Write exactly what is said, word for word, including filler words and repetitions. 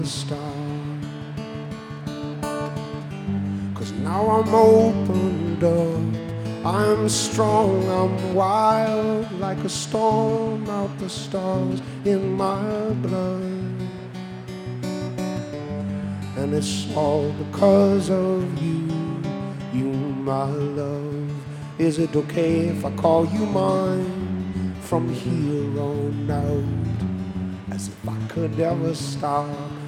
star. 'Cause now I'm opened up, I'm strong, I'm wild, like a storm out the stars in my blood. And it's all because of you, you my love. Is it okay if I call you mine from here on out? As if I could ever stop